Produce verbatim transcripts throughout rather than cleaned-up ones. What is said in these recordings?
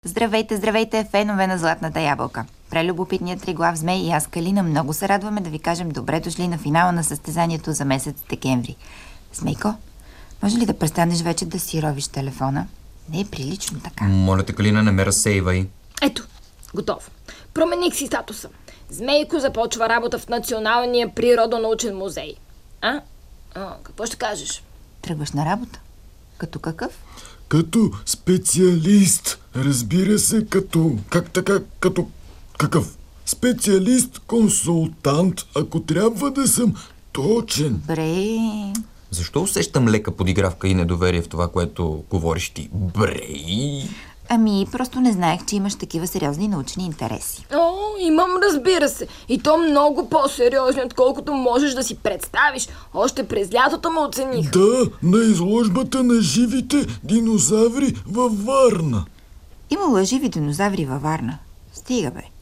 Здравейте, здравейте, фенове на Златната ябълка. Прелюбопитният триглав змей и аз, Калина, много се радваме да ви кажем добре дошли на финала на състезанието за месец декември. Змейко, може ли да престанеш вече да си ровиш телефона? Не е прилично така. Моля те, Калина, не ме разсейвай. Ето, готово. Промених си статуса. Змейко започва работа в Националния природонаучен музей. А? а? Какво ще кажеш? Тръгваш на работа? Като какъв? Като специалист. Разбира се, като... Как така? Като... Какъв? Специалист, консултант, ако трябва да съм точен. Бре... Защо усещам лека подигравка и недоверие в това, което говориш ти? Брей! Ами, просто не знаех, че имаш такива сериозни научни интереси. О, имам, разбира се. И то много по-сериозно, отколкото можеш да си представиш. Още през лятото ме оцених. Да, на изложбата на живите динозаври във Варна. Имало живи динозаври във Варна. Стига, бе.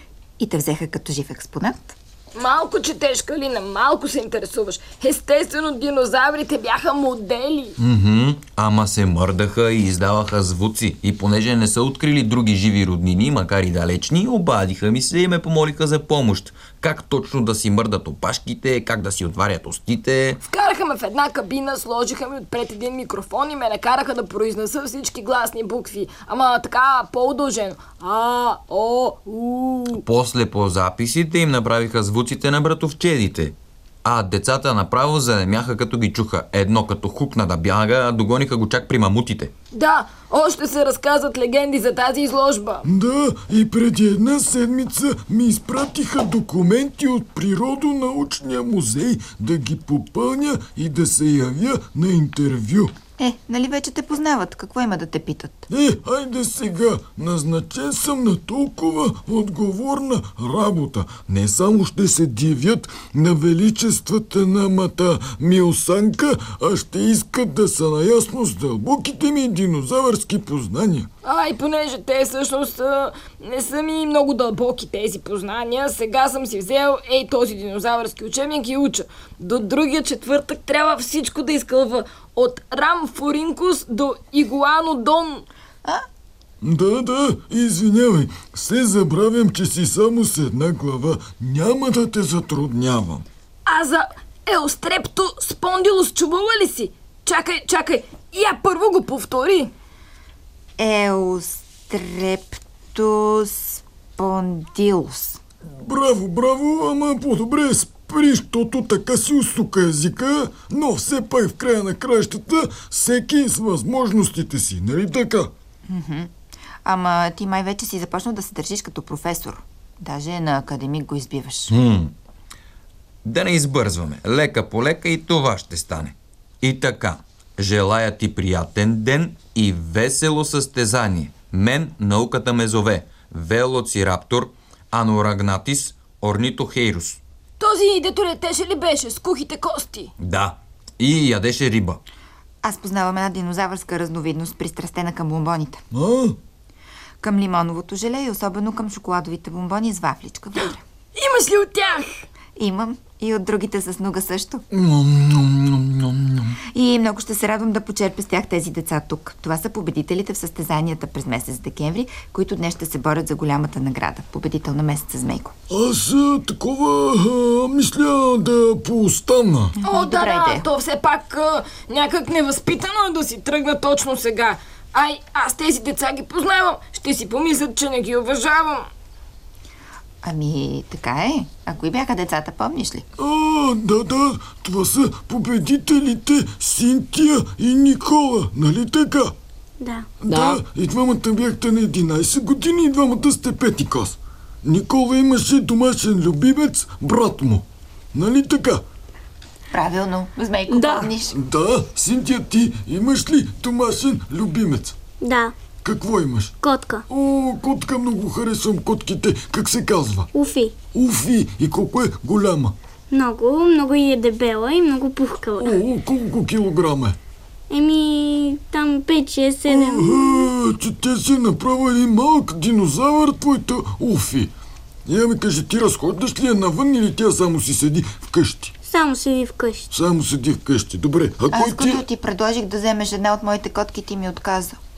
И те взеха като жив експонат? Малко четеш, Калина, малко се интересуваш. Естествено, динозаврите бяха модели. Мхм, ама се мърдаха и издаваха звуци. И понеже не са открили други живи роднини, макар и далечни, обадиха ми се и ме помолиха за помощ. Как точно да си мърдат опашките, как да си отварят устите. Вкараха ме в една кабина, сложиха ми отпред един микрофон и ме накараха да произнеса всички гласни букви. Ама така, по-удължено. А, О, У. После по записите им направиха звуците на братовчедите. А децата направо занемяха като ги чуха. Едно като хукна да бяга, а догониха го чак при мамутите. Да, още се разказват легенди за тази изложба. Да, и преди една седмица ми изпратиха документи от Природонаучния музей да ги попълня и да се явя на интервю. Е, нали вече те познават? Какво има да те питат? Е, хайде сега, назначен съм на толкова отговорна работа. Не само ще се дивят на величествата на мата Милсанка, а ще искат да са наясно с дълбоките ми динозавърски познания. А, и понеже те всъщност а, не са ми много дълбоки тези познания, сега съм си взел ей този динозавърски учебник и уча. До другия четвъртък трябва всичко да изкълва. От Рамфоринкус до Игуанодон. А? Да, да, извинявай. Се забравям, че си само с една глава. Няма да те затруднявам. А за Еустрепто спондилус чувала ли си? Чакай, чакай, я първо го повтори. Еустрептус спондилус. Браво, браво, ама по-добре спри, защото така си усука езика, но все пак в края на краищата всеки с възможностите си, нали така? Мхм. Ама ти май вече си започнал да се държиш като професор. Даже на академик го избиваш. Хм. Да не избързваме. Лека по лека и това ще стане. И така, желая ти приятен ден и весело състезание. Мен науката ме зове. Велоцираптор, Анорагнатис, Орнитохейрус. Този, дето летеше ли беше с кухите кости? Да, и ядеше риба. Аз познавам една динозавърска разновидност, пристрастена към бомбоните. А? Към лимоновото желе и особено към шоколадовите бомбони с вафличка вътре. Имаш ли от тях? Имам и от другите с нуга също. Ном-ном-ном-ном-ном. И много ще се радвам да почерпя с тях тези деца тук. Това са победителите в състезанията през месец декември, които днес ще се борят за голямата награда. Победител на месеца Змейко. Аз а, такова а, мисля да поостана. О, да, Добра да, идея. то все пак а, някак невъзпитано е да си тръгна точно сега. Ай, аз тези деца ги познавам. Ще си помислят, че не ги уважавам. Ами, така е. А кои бяха децата, помниш ли? А, да, да, това са победителите Синтия и Никола, нали така? Да. Да, и двамата бяхте на единайсет години и двамата сте пети клас. Никола имаше домашен любимец, брат му. Нали така? Правилно. Змейко, Да. помниш? Да, Синтия, ти имаш ли домашен любимец? Да. Какво имаш? Котка. О, котка, много харесвам котките. Как се казва? Уфи. Уфи, и колко е голяма? Много, много и е дебела и много пухкава. О, колко килограма е? Еми, там пет, шест, седем. Ага, че те си направил един малък динозавър, твоята Уфи. Я ми кажи, ти разходиш ли я навън или тя само си седи вкъщи? Само седи вкъщи. Само седи вкъщи. Добре, а Аз кой ти... като ти предложих да вземеш една от моите котки, ти ми отказа.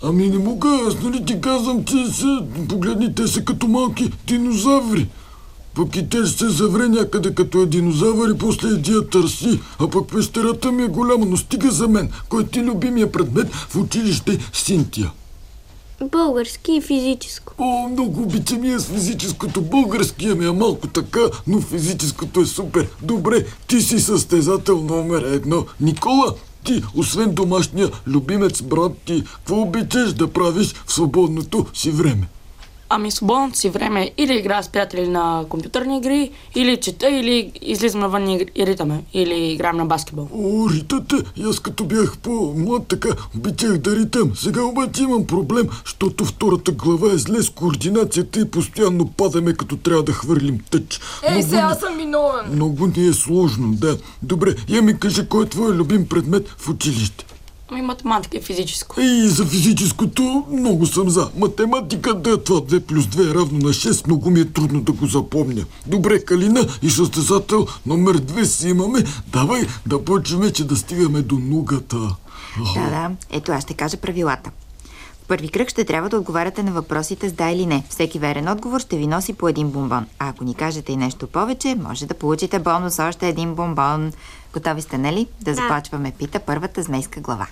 Ами не мога, аз нали ти казвам, че са... Погледни, те са като малки динозаври. Пък и те ще се завре някъде като е динозавър и после иди я търси. А пък пещерата ми е голяма, но стига за мен. Кой е ти любимия предмет в училище, Синтия? Български и физическо. О, много обичам и аз физическото. Българския ми е малко така, но физическото е супер. Добре, ти си състезател номер едно. Никола, ти, освен домашния любимец брат ти, какво обичаш да правиш в свободното си време? Ами свободното си време или играя с приятели на компютърни игри, или чета, или излизам навън и и ритаме, или играем на баскетбол. О, ритате, и аз като бях по-млад така, обичах да ритам. Сега обаче имам проблем, защото втората глава е зле с координацията и постоянно падаме, като трябва да хвърлим тъч. Ей, Много сега ни- съм виновен. Много ни е сложно, да. Добре, я ми кажи, кой е твой любим предмет в училище? Ами математика и физическо. Ей, за физическото много съм за. Математика, да, това две плюс две е равно на шест, много ми е трудно да го запомня. Добре, Калина, и състезател номер две си имаме. Давай да почнем вече да стигаме до нугата. Да, да. Ето аз ще кажа правилата. В първи кръг ще трябва да отговаряте на въпросите с да или не. Всеки верен отговор ще ви носи по един бомбон. А ако ни кажете и нещо повече, може да получите бонус още един бомбон. Готови сте, нали? Да, Да. започваме, пита първата змейска глава.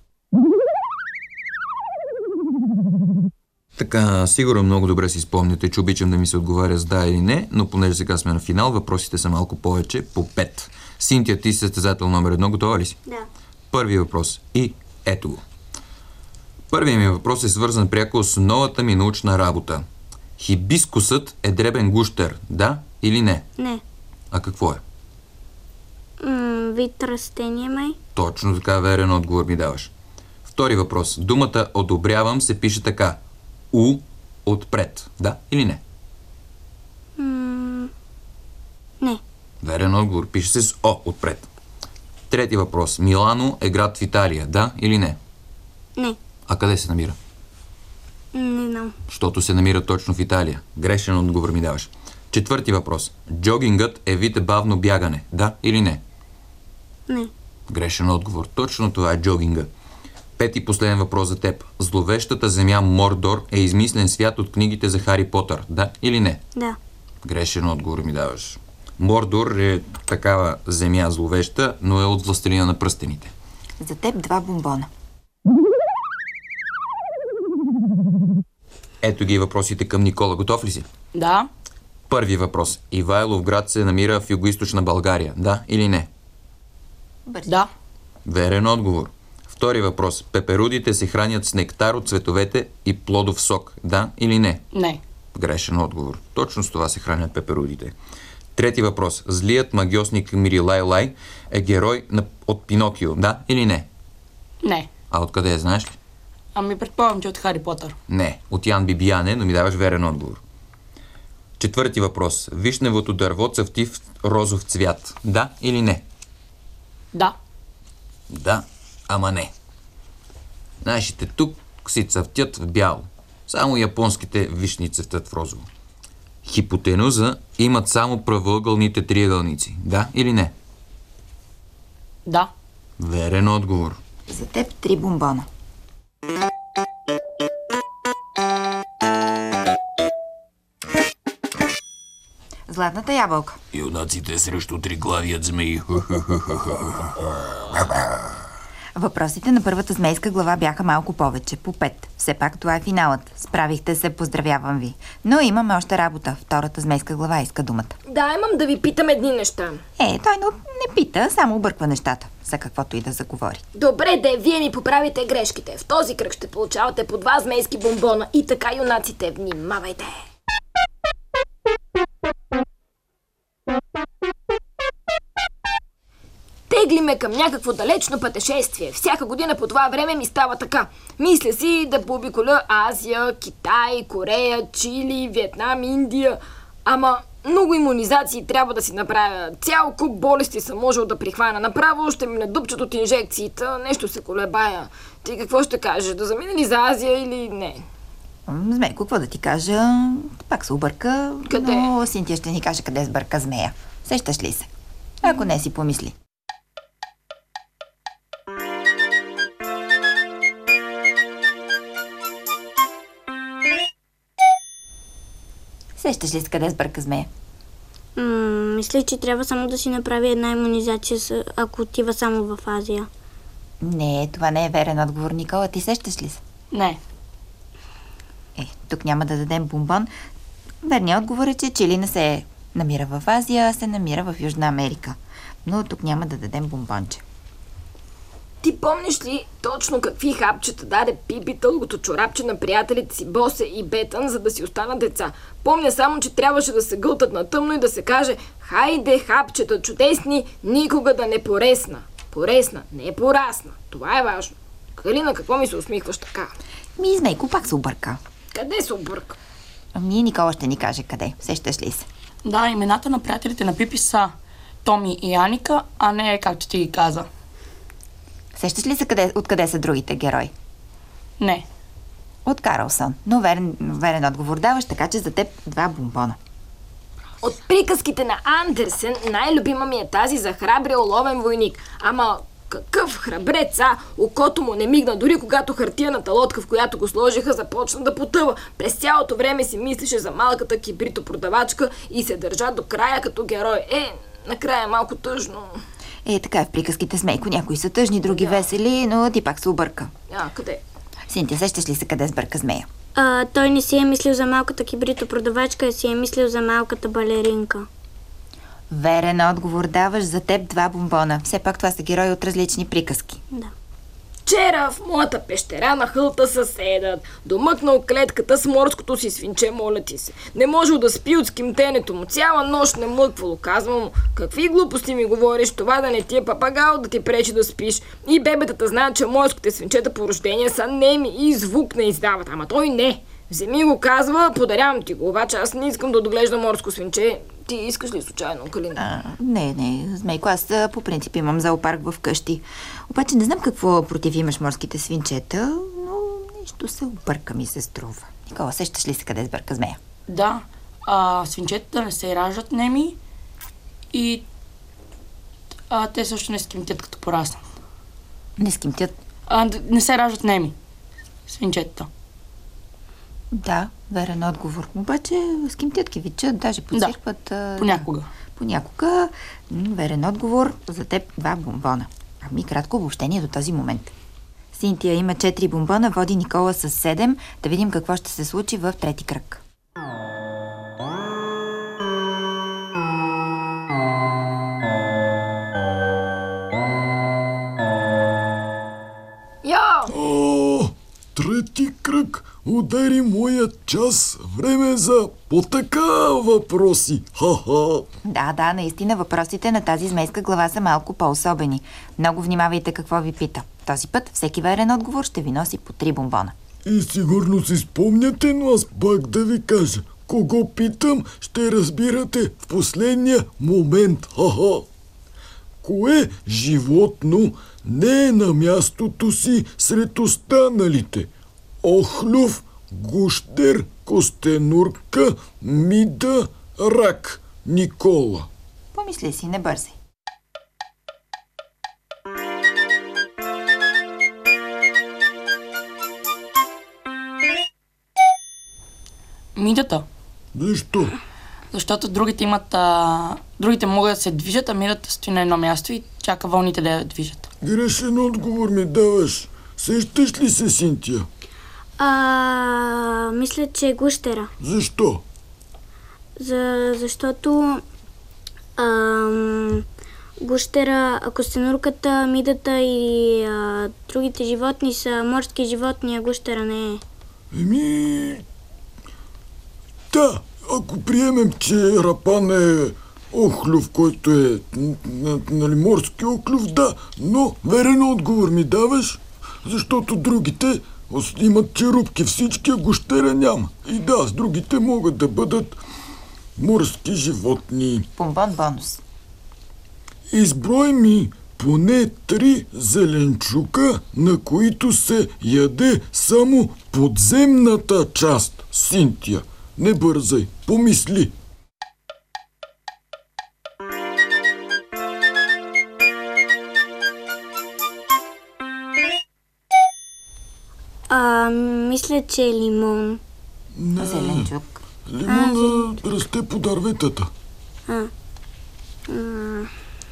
Така, сигурно много добре си спомняте, че обичам да ми се отговаря с да или не, но понеже сега сме на финал, въпросите са малко повече, по пет. Синтия, ти си състезател номер едно, готова ли си? Да. Първи въпрос. И ето го. Първият ми въпрос е свързан пряко с новата ми научна работа. Хибискусът е дребен гущер, да или не? Не. А какво е? М, вид растение май. Точно така, верен отговор ми даваш. Втори въпрос. Думата одобрявам се пише така. У отпред. Да или не? М, не. Верен отговор. Пише се с О отпред. Трети въпрос. Милано е град в Италия. Да или не? Не. А къде се намира? Не знам. Защото се намира точно в Италия. Грешен отговор ми даваш. Четвърти въпрос. Джогингът е вид бавно бягане. Да или не? Не. Грешен отговор. Точно това е джогинга. Пети последен въпрос за теб. Зловещата земя Мордор е измислен свят от книгите за Хари Потър. Да или не? Да. Грешен отговор ми даваш. Мордор е такава земя зловеща, но е от Властелина на пръстените. За теб два бомбона. Ето ги въпросите към Никола. Готов ли си? Да. Първи въпрос. Ивайловград се намира в югоизточна България. Да или не? Бързи. Да. Верен отговор. Втори въпрос. Пеперудите се хранят с нектар от цветовете и плодов сок. Да или не? Не. Грешен отговор. Точно с това се хранят пеперудите. Трети въпрос. Злият магиосник Мирилай Лай е герой на... от Пинокио. Да или не? Не. А откъде е, знаеш ли? Ами предполагам, че от Хари Потър. Не. От Ян Бибияне, но ми даваш верен отговор. Четвърти въпрос. Вишневото дърво цъфти в розов цвят. Да или не? Да. Да, ама не. Нашите тук си цъфтят в бяло. Само японските вишни цъфтят в розово. Хипотенуза имат само правоъгълните триъгълници. Да или не? Да. Верен отговор. За теб три бомбона. Златната ябълка. Юнаците срещу триглавият змей. Въпросите на първата змейска глава бяха малко повече, по пет. Все пак това е финалът. Справихте се, поздравявам ви. Но имаме още работа. Втората змейска глава иска думата. Да, имам да ви питам едни неща. Е, той но не пита, само обърква нещата. За каквото и да заговори. Добре, де, вие ми поправите грешките. В този кръг ще получавате по два змейски бомбона. И така, юнаците, внимавайте! Тегли ме към някакво далечно пътешествие. Всяка година по това време ми става така. Мисля си да пообиколя Азия, Китай, Корея, Чили, Виетнам, Индия. Ама много имунизации трябва да си направя. Цял куп болести съм можел да прихвана. Направо ще ми надупчат от инжекциите. Нещо се колебая. Ти какво ще кажеш? Да замине ли за Азия или не? М, Змейко, какво да ти кажа? Пак се обърка, Къде? но Синтия ще ни каже къде сбърка змея. Сещаш ли се? Ако не си помисли. Сещаш ли се къде сбърка змея? М- мисля, че трябва само да си направи една имунизация, с- ако отива само в Азия. Не, това не е верен отговор, Никола. Ти сещаш ли се? Не. Е, тук няма да дадем бомбон. Верният отговор е, че Чили не се намира в Азия, а се намира в Южна Америка. Но тук няма да дадем бомбонче. Ти помниш ли точно какви хапчета даде Пипи тългото чорапче на приятелите си Босе и Бетън, за да си останат деца? Помня само, че трябваше да се гълтат на тъмно и да се каже: хайде, хапчета чудесни, никога да не поресна. Поресна, не порасна. Това е важно. Калина, какво ми се усмихваш така? Ми, Змейко пак се обърка. Къде се обърка? Ами, Никола ще ни каже къде. Сещаш ли се? Да, имената на приятелите на Пипи са Томи и Аника, а не както ти ги каза. Сещаш ли се къде, откъде са другите герои? Не. От Карлсон. Но верен, верен отговор даваш, така че за теб два бомбона. От приказките на Андерсен най-любима ми е тази за храбрия уловен войник. Ама какъв храбрец, а? Окото му не мигна, дори когато хартияната лодка, в която го сложиха, започна да потъва. През цялото време си мислеше за малката кибрито-продавачка и се държа до края като герой. Е, накрая е малко тъжно. Е, така е в приказките с Мейко. Някои са тъжни, други Да. весели, но ти пак се обърка. А, къде? Синтия, сещаш ли се къде сбърка змея? А, той не си е мислил за малката кибрито-продавачка, а си е мислил за малката балеринка. Верен отговор даваш, за теб два бомбона. Все пак това са герои от различни приказки. Да. Вчера в моята пещера на хълта съседът домъкнал клетката с морското си свинче, моля ти се. Не можел да спи от скимтенето му. Цяла нощ не млъквало. Казвам му: какви глупости ми говориш, това да не ти е папагал да ти пречи да спиш. И бебетата знаят, че морските свинчета по рождение са неми и звук не издават. Ама той не. Вземи го, казва, подарявам ти го. Обаче аз не искам да доглеждам морско свинче. Ти искаш ли случайно, Калина? А, не, не, Змейко, аз а, по принцип имам зоопарк в къщи. Обаче не знам какво против имаш морските свинчета, но нещо се обърка ми се струва. Никола, сещаш ли се къде сбърка змея? Да, а, свинчетата не се раждат неми и а, те също не скимтят като пораснат. Не скимтят. А, д- не се раждат неми. Свинчетата. Да, верен отговор. Обаче скимтят кивичат, даже подсиркват. а, Понякога. Понякога. М, Верен отговор, за теб два бомбона. Ами кратко обобщение до този момент. Синтия има четири бомбона, води Никола с седем. Да видим какво ще се случи в трети кръг. Я! О, трети кръг. Удари моят час. Време за по-така въпроси. Ха-ха. Да, да, наистина въпросите на тази змейска глава са малко по-особени. Много внимавайте какво ви пита. Този път всеки верен отговор ще ви носи по три бомбона. И сигурно си спомняте, но аз пак да ви кажа. Кого питам, ще разбирате в последния момент. Ха-ха. Кое животно не е на мястото си сред останалите? Охлюв, гущер, костенурка, мида, рак. Никола. Помисли си, не бързай. Мидата. Защо? Защото другите имат... А, другите могат да се движат, а мидата стои на едно място и чака вълните да я движат. Грешен отговор ми даваш. Сещаш ли се, Синтия? А, мисля, че е гущера. Защо? За, защото ам, гущера, костенурката, мидата и а, другите животни са морски животни, а гущера не е. Еми... Да, ако приемем, че рапан е охлюв, който е н- н- нали, морски охлюв, да, но верен отговор ми даваш, защото другите ос- имат черупки, всички, а гущера няма. И да, с другите могат да бъдат морски животни. Бомбон бонус. Изброй ми поне три зеленчука, на които се яде само подземната част. Синтия, не бързай, помисли. А, мисля, че е лимон. Не, Зеленчук. Лимона расте по дърветата. А. М,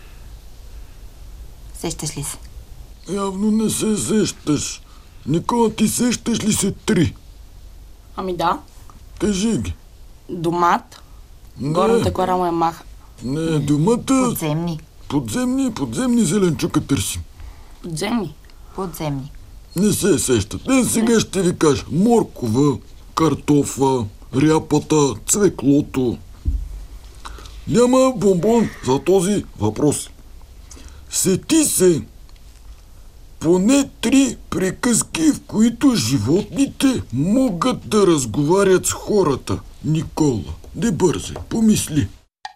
Сещаш ли се? Явно не се сещаш. Никола, ти сещаш ли се три? Ами да. Кажи ги. Домат. Не, Горната кора му е маха. не, думата... Подземни. Подземни, подземни зеленчука търсим. Подземни. Подземни. Не се сещат. Е, сега ще ви кажа. Моркова, картофа, ряпата, цвеклото. Няма бомбон за този въпрос. Сети се поне три приказки, в които животните могат да разговарят с хората. Никола, не бързай, помисли.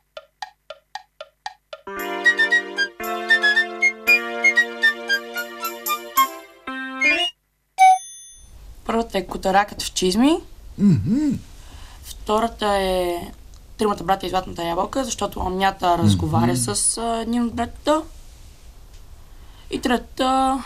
Първата е котаракът в чизми. Мгм. Втората е Тримата брата и Златната ябълка, защото амнята разговаря с а, един от братята. И третата...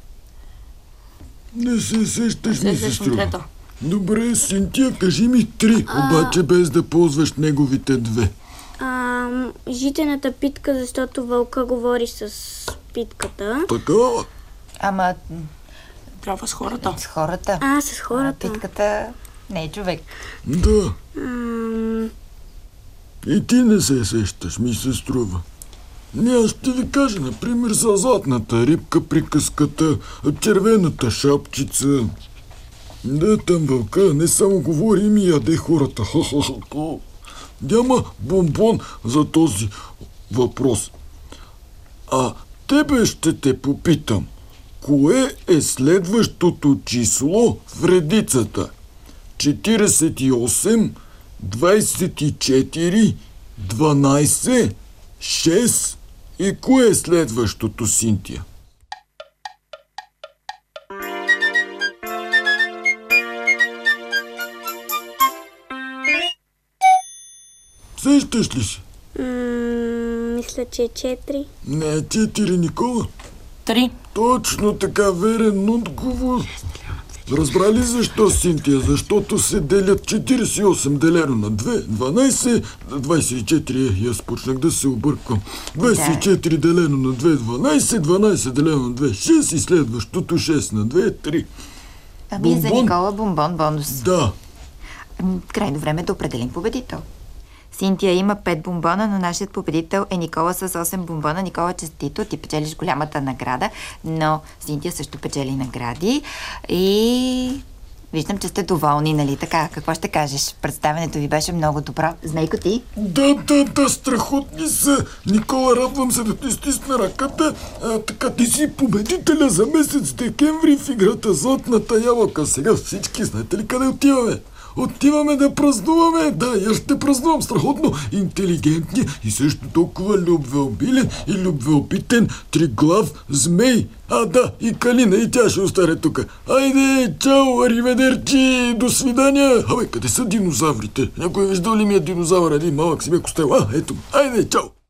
Не се сещаш, Не ми се се сещам струва. трета. Добре, Синтия, кажи ми три, обаче без да ползваш неговите две. А, м, житената питка, защото вълка говори с питката. Така? Ама Трябва с хората. с хората. А, с А, хората. питката не е човек. Да. Ам, И ти не се сещаш, ми се струва. Не, аз ще ви кажа, например, за златната рибка, приказката, червената шапчица. Да, там вълка не само говори, ми яде хората. Ха-ха-ха. Няма бомбон за този въпрос. А тебе ще те попитам. Кое е следващото число в редицата? четиридесет и осем, двадесет и четири, дванадесет, шест и кое е следващото, Синтия? Сещаш ли се? м, мисля, че е четири. Не е четири, Никола. Три. Точно така, верен отговор. Разбрали защо, Синтия? Защото се делят четиридесет и осем делено на две, дванадесет, двадесет и четири, аз почнах да се обърквам. двадесет и четири делено на две, дванадесет, дванадесет делено на две, шест и следващото шест на две, три. Ами за Бомбон? Никола бомбон бонус. Да. Ами, крайно време да определим победител. Синтия има пет бомбона, но нашият победител е Никола с осем бомбона. Никола, честито, ти печелиш голямата награда, но Синтия също печели награди и виждам, че сте доволни, нали така? Какво ще кажеш? Представенето ви беше много добро. Знайко ти? Да, да, да, страхотни са. Никола, радвам се да ти стисна ръката. А, така, ти си победителя за месец декември в играта Златната ябълка. Сега всички знаете ли къде отиваме? Отиваме да празнуваме. Да, и аз ще празнувам страхотно интелигентния и също толкова любвеобилен и любвеопитен триглав змей. А, да, и Калина, и тя ще остане тук. Айде, чао, ариведерчи, до свидания. Абе, къде са динозаврите? Някой виждал ли ми е динозавър? Един малък си ме костел. А, ето, айде, чао.